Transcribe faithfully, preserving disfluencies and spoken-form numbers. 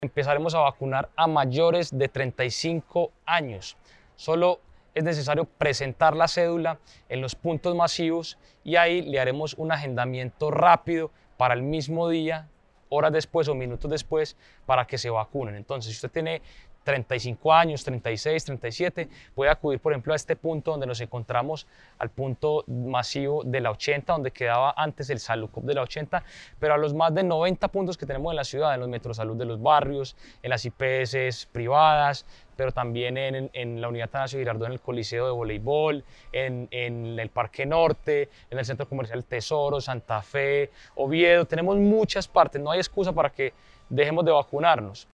Empezaremos a vacunar a mayores de treinta y cinco años. Solo es necesario presentar la cédula en los puntos masivos y ahí le haremos un agendamiento rápido para el mismo día, horas después o minutos después, para que se vacunen. Entonces, si usted tiene treinta y cinco años, treinta y seis, treinta y siete, puede acudir, por ejemplo, a este punto donde nos encontramos, al punto masivo de la ochenta, donde quedaba antes el Salucop de la ochenta, pero a los más de noventa puntos que tenemos en la ciudad, en los Metrosalud de los barrios, en las I P S privadas, pero también en, en la Unidad Atanasio Girardot, en el Coliseo de Voleibol, en, en el Parque Norte, en el Centro Comercial Tesoro, Santa Fe, Oviedo. Tenemos muchas partes, no hay excusa para que dejemos de vacunarnos.